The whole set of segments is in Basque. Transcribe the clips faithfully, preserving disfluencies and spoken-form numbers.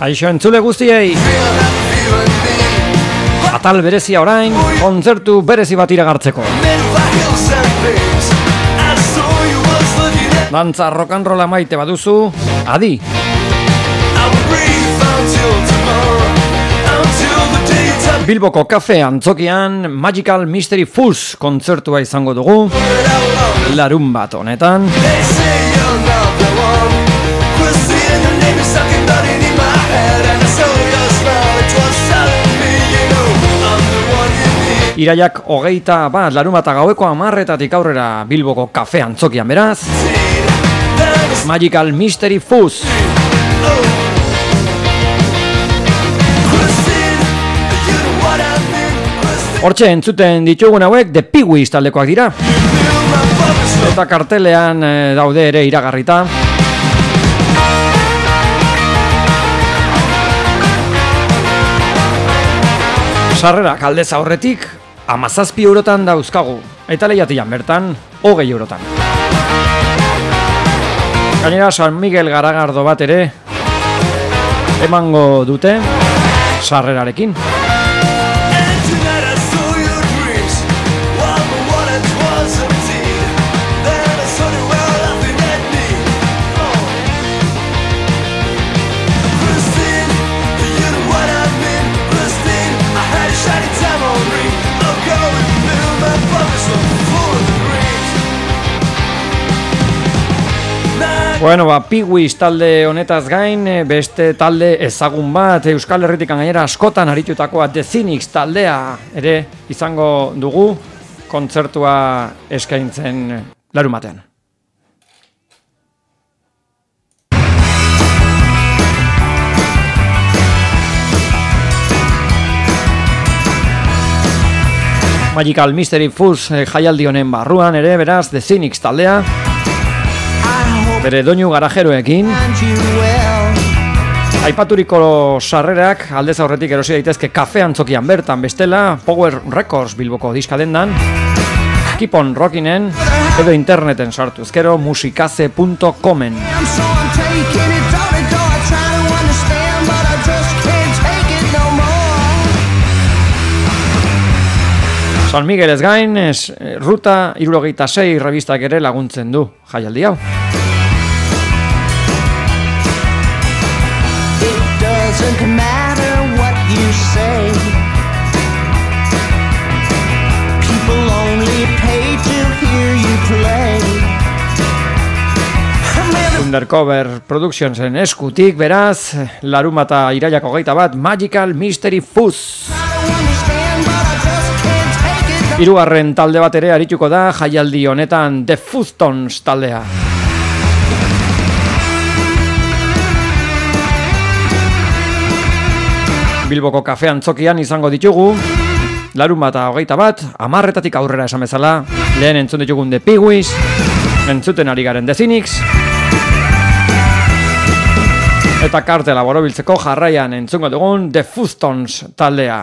Aixo entzule guztiei, atal berezia orain, kontzertu berezi bat iragartzeko. Dantza rock and rolla maite baduzu, adi! Bilboko kafe antzokian Magical Mystery Fuzz kontzertua izango dugu, larun bat honetan. Iraiak hogeita bat, larun bat gaueko hamarretatik aurrera Bilboko kafe antzokian beraz. Magical Mystery Fuzz. Hortxe entzuten ditugun hauek The Peewees taldekoak dira. Eta kartelean e, daude ere iragarrita. Sarrerak aldez aurretik hamazazpi eurotan dauzkagu. Eta lehiatian bertan hogei eurotan. Gainera San Miguel garagardo bat ere emango dute sarrerarekin. Bueno, ba, Peewees talde honetaz gain, beste talde ezagun bat, Euskal Herritik gainera askotan aritutakoa The Cynics taldea ere izango dugu kontzertua eskaintzen larumatean. Magical Mystery Fuzz jaialdi honen barruan ere, beraz, The Cynics taldea. Bere doinu garajeroekin. Aipaturiko sarrerak aldez aurretik erosi daitezke kafe antzokian bertan, bestela Power Records Bilboko diska dendan, Keep on Rockinen edo interneten sartu ezkero musikaze punto comen. San Miguel ez gain, es, Ruta hirurogeita sei revistak ere laguntzen du jaialdi hau. Doesn't matter what you say. People only pay to hear you play. Undercover Productionsen eskutik, beraz, larumata iraiak hogeita bat, Magical Mystery Fuzz. Hirugarren talde bat ere arituko da jaialdi honetan, The Fuzztons taldea. Bilboko kafe antzokian izango ditugu, larun bat hogeita bat, hamarretatik aurrera esan bezala, lehen entzun ditugun The Peewees, entzuten ari garen The Cynics, eta kartela borobiltzeko jarraian entzungo dugun The Fuzztons taldea.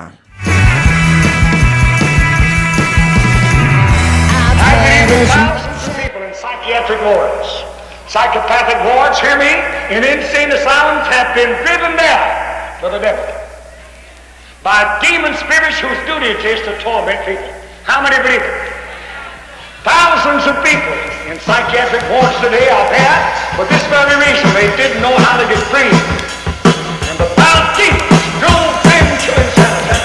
Psychiatric wards. Psychopathic wards, hear me, in insane asylums have been driven down to the devil by demon spirits whose duty it is to torment people. How many believe it? Thousands of people in psychiatric wards today are there for this very reason. They didn't know how to get free. And the foul demons drove them to insanity.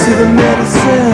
to the medicine.